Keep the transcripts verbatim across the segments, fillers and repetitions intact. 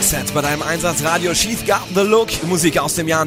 Roxette bei deinem Einsatzradio. She's Got the Look. Musik aus dem Jahr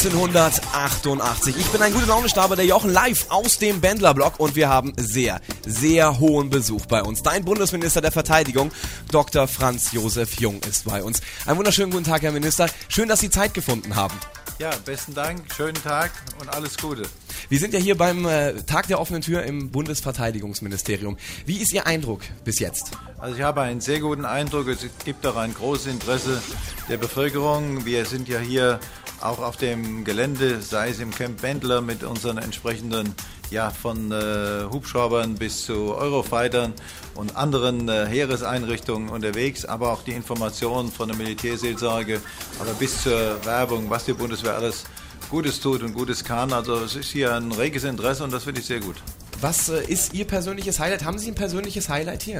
neunzehnhundertachtundachtzig. Ich bin ein guter Laune-Star, der Jochen, live aus dem Bändlerblock, und wir haben sehr, sehr hohen Besuch bei uns. Dein Bundesminister der Verteidigung, Doktor Franz Josef Jung, ist bei uns. Einen wunderschönen guten Tag, Herr Minister. Schön, dass Sie Zeit gefunden haben. Ja, besten Dank, schönen Tag und alles Gute. Wir sind ja hier beim äh, Tag der offenen Tür im Bundesverteidigungsministerium. Wie ist Ihr Eindruck bis jetzt? Also ich habe einen sehr guten Eindruck. Es gibt auch ein großes Interesse der Bevölkerung. Wir sind ja hier auch auf dem Gelände, sei es im Camp Bendler mit unseren entsprechenden, ja, von äh, Hubschraubern bis zu Eurofightern und anderen äh, Heereseinrichtungen unterwegs, aber auch die Informationen von der Militärseelsorge, aber bis zur Werbung, was die Bundeswehr alles Gutes tut und Gutes kann. Also es ist hier ein reges Interesse und das finde ich sehr gut. Was äh, ist Ihr persönliches Highlight? Haben Sie ein persönliches Highlight hier?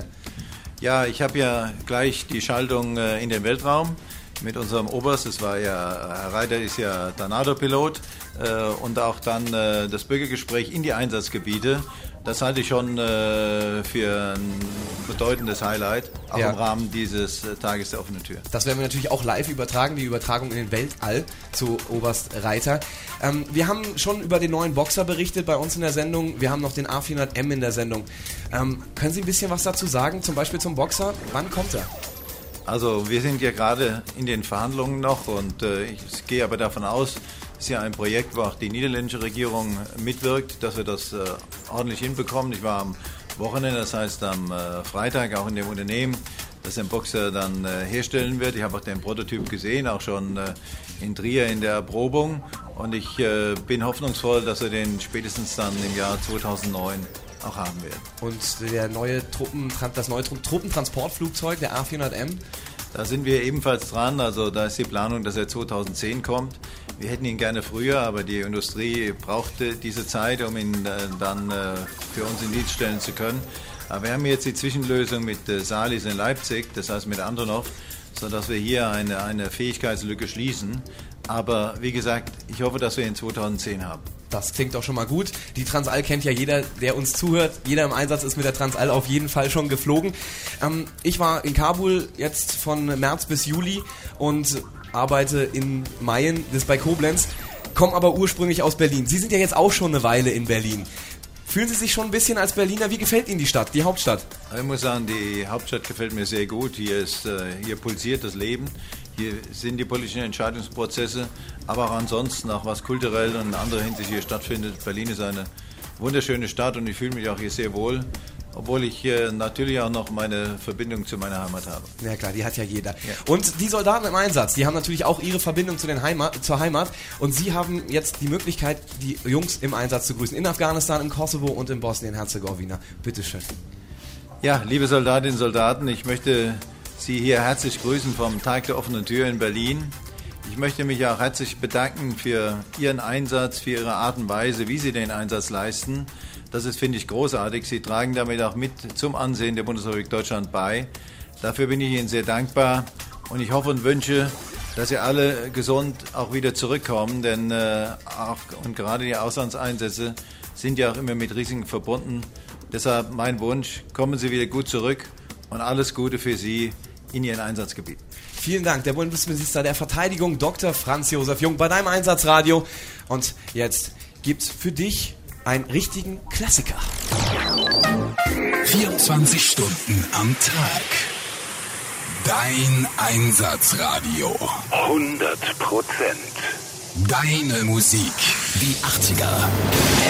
Ja, ich habe ja gleich die Schaltung äh, in den Weltraum mit unserem Oberst. Das war ja, Herr Reiter ist ja Tornado-Pilot, äh, und auch dann äh, das Bürgergespräch in die Einsatzgebiete. Das halte ich schon äh, für ein bedeutendes Highlight, auch ja, im Rahmen dieses äh, Tages der offenen Tür. Das werden wir natürlich auch live übertragen, die Übertragung in den Weltall zu Oberst Reiter. Ähm, wir haben schon über den neuen Boxer berichtet bei uns in der Sendung. Wir haben noch den A vierhundert M in der Sendung. Ähm, können Sie ein bisschen was dazu sagen, zum Beispiel zum Boxer? Wann kommt er? Also wir sind ja gerade in den Verhandlungen noch und äh, ich gehe aber davon aus, es ist ja ein Projekt, wo auch die niederländische Regierung mitwirkt, dass wir das äh, ordentlich hinbekommen. Ich war am Wochenende, das heißt am äh, Freitag, auch in dem Unternehmen, das den Boxer dann äh, herstellen wird. Ich habe auch den Prototyp gesehen, auch schon äh, in Trier in der Erprobung. Und ich äh, bin hoffnungsvoll, dass wir den spätestens dann im Jahr zweitausendneun auch haben werden. Und der neue Truppen, das neue Truppentransportflugzeug, der A vierhundert M? Da sind wir ebenfalls dran. Also da ist die Planung, dass er zweitausendzehn kommt. Wir hätten ihn gerne früher, aber die Industrie brauchte diese Zeit, um ihn äh, dann äh, für uns in Dienst stellen zu können. Aber wir haben jetzt die Zwischenlösung mit äh, Salis in Leipzig, das heißt mit Antonov, sodass wir hier eine, eine Fähigkeitslücke schließen. Aber wie gesagt, ich hoffe, dass wir ihn zweitausendzehn haben. Das klingt doch schon mal gut. Die Transall kennt ja jeder, der uns zuhört. Jeder im Einsatz ist mit der Transall auf jeden Fall schon geflogen. Ähm, ich war in Kabul jetzt von März bis Juli und arbeite in Mayen, das ist bei Koblenz, komme aber ursprünglich aus Berlin. Sie sind ja jetzt auch schon eine Weile in Berlin. Fühlen Sie sich schon ein bisschen als Berliner? Wie gefällt Ihnen die Stadt, die Hauptstadt? Ich muss sagen, die Hauptstadt gefällt mir sehr gut. Hier, ist, hier pulsiert das Leben. Hier sind die politischen Entscheidungsprozesse, aber auch ansonsten, auch was kulturell und in anderer Hinsicht hier stattfindet. Berlin ist eine wunderschöne Stadt und ich fühle mich auch hier sehr wohl, obwohl ich hier natürlich auch noch meine Verbindung zu meiner Heimat habe. Ja klar, die hat ja jeder. Ja. Und die Soldaten im Einsatz, die haben natürlich auch ihre Verbindung zu den Heimat, zur Heimat, und Sie haben jetzt die Möglichkeit, die Jungs im Einsatz zu grüßen. In Afghanistan, im Kosovo und in Bosnien-Herzegowina. Bitteschön. Ja, liebe Soldatinnen und Soldaten, ich möchte Sie hier herzlich grüßen vom Tag der offenen Tür in Berlin. Ich möchte mich auch herzlich bedanken für Ihren Einsatz, für Ihre Art und Weise, wie Sie den Einsatz leisten. Das ist, finde ich, großartig. Sie tragen damit auch mit zum Ansehen der Bundesrepublik Deutschland bei. Dafür bin ich Ihnen sehr dankbar und ich hoffe und wünsche, dass Sie alle gesund auch wieder zurückkommen, denn äh, auch und gerade die Auslandseinsätze sind ja auch immer mit Risiken verbunden. Deshalb mein Wunsch, kommen Sie wieder gut zurück und alles Gute für Sie in Ihren Einsatzgebieten. Vielen Dank, der Bundesminister der Verteidigung, Doktor Franz Josef Jung, bei deinem Einsatzradio. Und jetzt gibt's für dich einen richtigen Klassiker. vierundzwanzig Stunden am Tag. Dein Einsatzradio. hundert Prozent. Deine Musik. Die achtziger.